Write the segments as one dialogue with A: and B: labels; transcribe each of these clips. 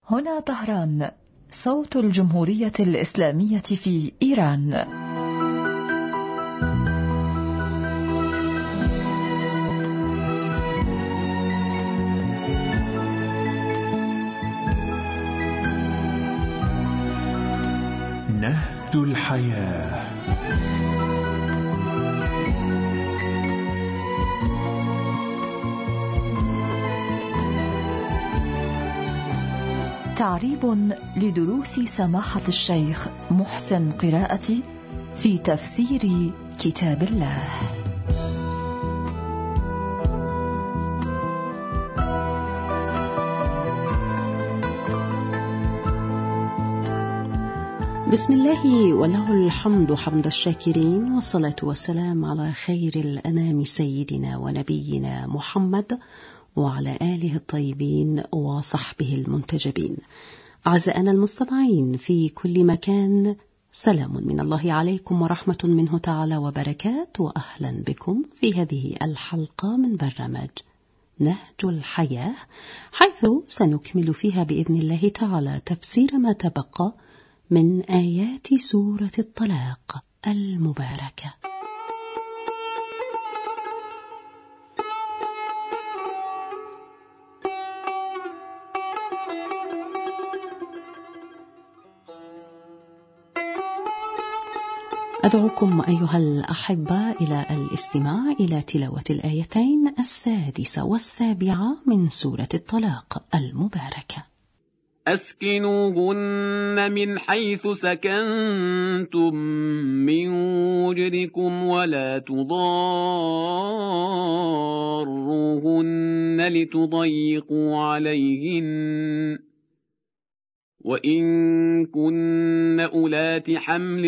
A: هنا طهران، صوت الجمهورية الإسلامية في إيران.
B: نهج الحياة.
A: تعريب لدروس سماحة الشيخ محسن قراءتي في تفسير كتاب الله.
C: بسم الله وله الحمد حمد الشاكرين، والصلاة والسلام على خير الأنام سيدنا ونبينا محمد وعلى آله الطيبين وصحبه المنتجبين. أعزائنا المستمعين في كل مكان، سلام من الله عليكم ورحمة منه تعالى وبركات، وأهلا بكم في هذه الحلقة من برنامج نهج الحياة، حيث سنكمل فيها بإذن الله تعالى تفسير ما تبقى من آيات سورة الطلاق المباركة. أدعوكم أيها الأحبة إلى الاستماع إلى تلاوة الآيتين 6 و7 من سورة الطلاق المباركة.
D: أسكنوهن من حيث سكنتم من وجدكم ولا تضاروهن لتضيقوا عليهن، وإن كن أولات حمل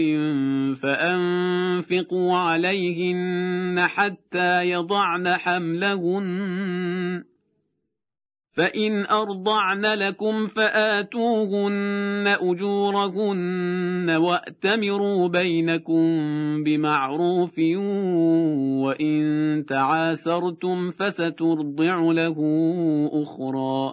D: فأنفقوا عليهن حتى يضعن حملهن، فإن أرضعن لكم فآتوهن أجورهن وأتمروا بينكم بمعروف، وإن تعاسرتم فسترضع له أخرى.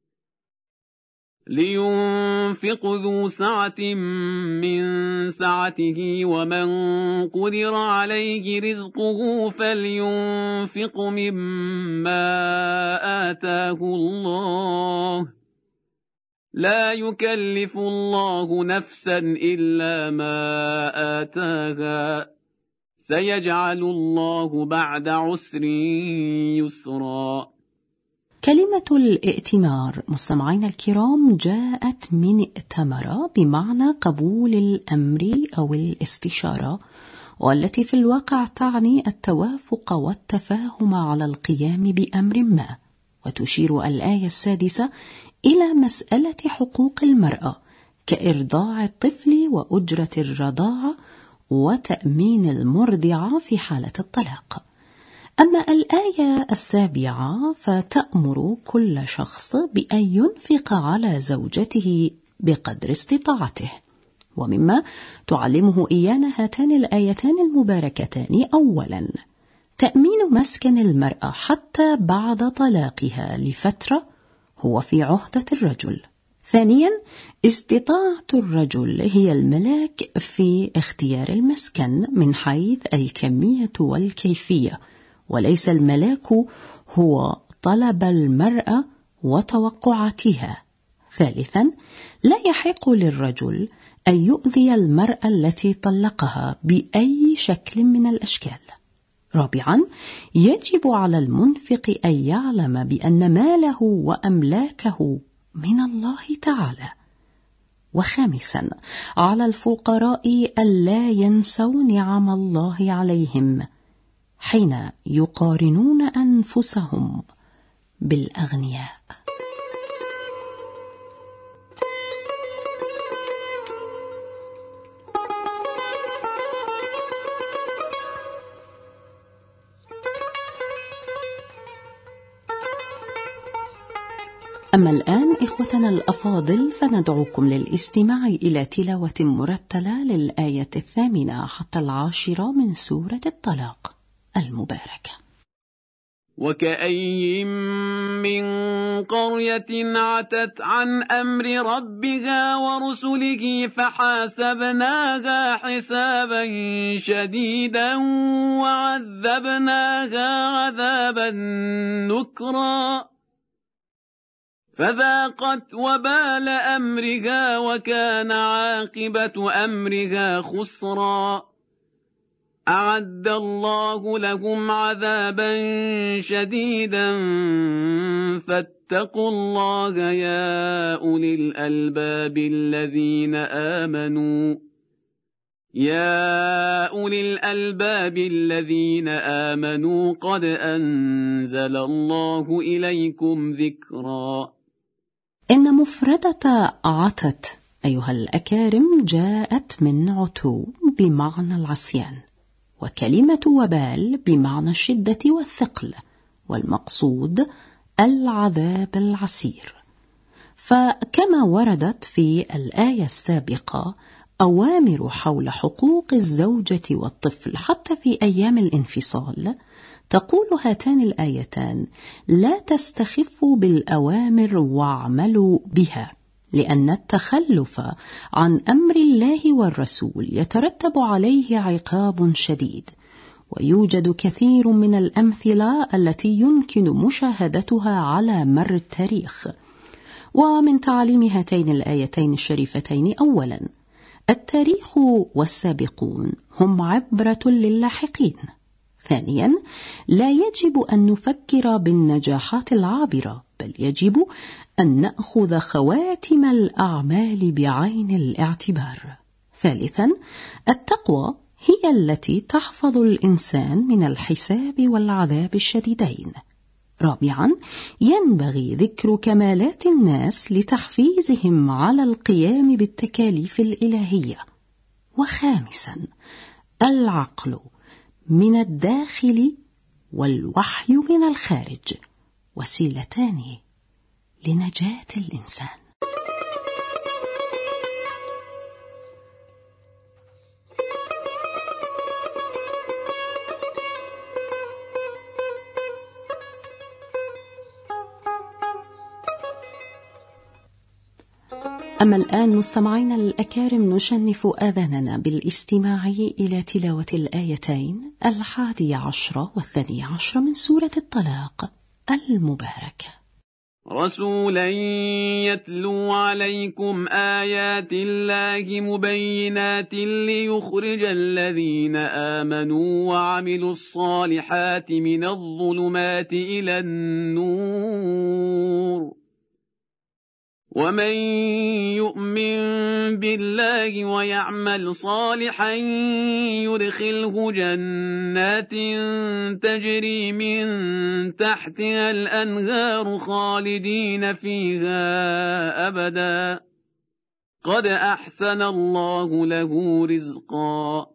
D: لينفق ذو سعة من سعته، ومن قدر عليه رزقه فلينفق مما آتاه الله، لا يكلف الله نفسا إلا ما آتاها، سيجعل الله بعد عسر يسرا.
C: كلمة الائتمار مستمعين الكرام جاءت من ائتمر بمعنى قبول الأمر أو الاستشارة، والتي في الواقع تعني التوافق والتفاهم على القيام بأمر ما. وتشير الآية 6 إلى مسألة حقوق المرأة كإرضاع الطفل وأجرة الرضاعة وتأمين المرضعة في حالة الطلاق. أما الآية 7 فتأمر كل شخص بأن ينفق على زوجته بقدر استطاعته. ومما تعلمه إيانا هاتان الآيتان المباركتان: أولا، تأمين مسكن المرأة حتى بعد طلاقها لفترة هو في عهدة الرجل. ثانيا، استطاعة الرجل هي الملاك في اختيار المسكن من حيث الكمية والكيفية، وليس الملاك هو طلب المرأة وتوقعاتها. ثالثا، لا يحق للرجل أن يؤذي المرأة التي طلقها بأي شكل من الأشكال. رابعا، يجب على المنفق أن يعلم بأن ماله وأملاكه من الله تعالى. وخامسا، على الفقراء ألا ينسوا نعم الله عليهم حين يقارنون أنفسهم بالأغنياء. أما الآن إخوتنا الأفاضل، فندعوكم للاستماع إلى تلاوة مرتلة للآية 8 حتى 10 من سورة الطلاق المباركة.
D: وكأي من قرية عتت عن أمر ربها ورسله فحاسبناها حسابا شديدا وعذبناها عذابا نكرا فذاقت وبال أمرها وكان عاقبة أمرها خسرا أعد الله لهم عذابا شديدا فاتقوا الله يا أولي الألباب الذين آمنوا قد أنزل الله إليكم ذكرا.
C: إن مفردة عتت أيها الأكارم جاءت من عتو بمعنى العصيان، وكلمة وبال بمعنى الشدة والثقل، والمقصود العذاب العسير. فكما وردت في الآية السابقة أوامر حول حقوق الزوجة والطفل حتى في أيام الانفصال، تقول هاتان الآيتان: لا تستخفوا بالأوامر واعملوا بها، لأن التخلف عن أمر الله والرسول يترتب عليه عقاب شديد. ويوجد كثير من الأمثلة التي يمكن مشاهدتها على مر التاريخ. ومن تعاليم هاتين الآيتين الشريفتين: أولا، التاريخ والسابقون هم عبرة للاحقين. ثانيا، لا يجب أن نفكر بالنجاحات العابرة، بل يجب أن نأخذ خواتم الأعمال بعين الاعتبار. ثالثا، التقوى هي التي تحفظ الإنسان من الحساب والعذاب الشديدين. رابعا، ينبغي ذكر كمالات الناس لتحفيزهم على القيام بالتكاليف الإلهية. وخامسا، العقل من الداخل والوحي من الخارج، وسيلتان لنجاة الإنسان. أما الآن مستمعينا الأكارم نشنف آذاننا بالاستماع إلى تلاوة الآيتين 11 و12 من سورة الطلاق المباركة.
D: رسولا يتلو عليكم آيات الله مبينات ليخرج الذين آمنوا وعملوا الصالحات من الظلمات إلى النور، ومن يؤمن بالله ويعمل صالحا يدخله جنات تجري من تحتها الأنهار خالدين فيها أبدا قد أحسن الله له رزقا.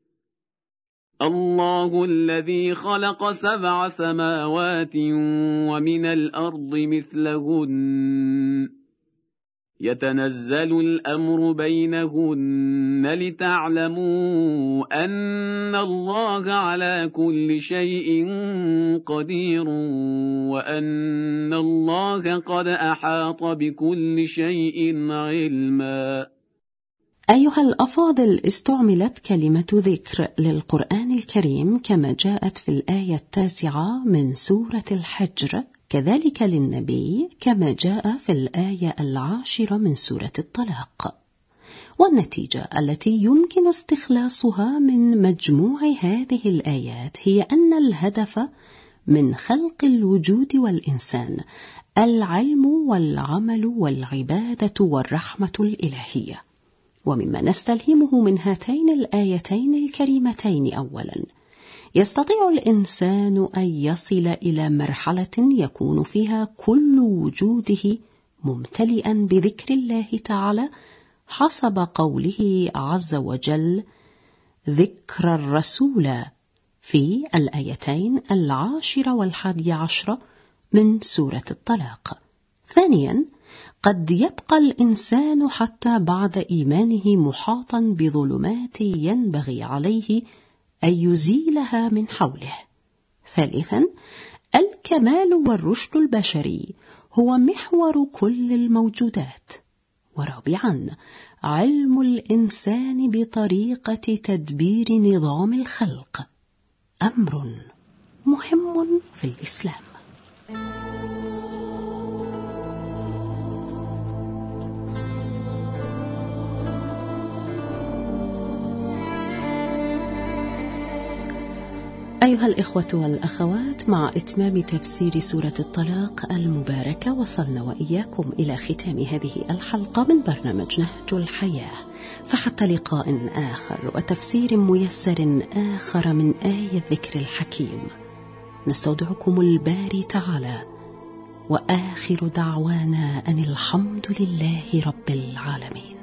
D: الله الذي خلق 7 سماوات ومن الأرض مثلهن يتنزل الأمر بينهن لتعلموا أن الله على كل شيء قدير وأن الله قد أحاط بكل شيء علما.
C: أيها الأفاضل، استعملت كلمة ذكر للقرآن الكريم كما جاءت في الآية 9 من سورة الحجر، كذلك للنبي كما جاء في الآية 10 من سورة الطلاق. والنتيجة التي يمكن استخلاصها من مجموع هذه الآيات هي أن الهدف من خلق الوجود والإنسان العلم والعمل والعبادة والرحمة الإلهية. ومما نستلهمه من هاتين الآيتين الكريمتين: أولا، يستطيع الإنسان أن يصل إلى مرحلة يكون فيها كل وجوده ممتلئا بذكر الله تعالى حسب قوله عز وجل: ذكر الرسول في الآيتين 10 و11 من سورة الطلاق. ثانيا، قد يبقى الإنسان حتى بعد إيمانه محاطا بظلمات ينبغي عليه أن يزيلها من حوله. ثالثا، الكمال والرشد البشري هو محور كل الموجودات. ورابعا، علم الإنسان بطريقة تدبير نظام الخلق أمر مهم في الإسلام. أيها الإخوة والأخوات، مع إتمام تفسير سورة الطلاق المباركة وصلنا وإياكم إلى ختام هذه الحلقة من برنامج نهج الحياة، فحتى لقاء آخر وتفسير ميسر آخر من آية الذكر الحكيم، نستودعكم الباري تعالى، وآخر دعوانا أن الحمد لله رب العالمين.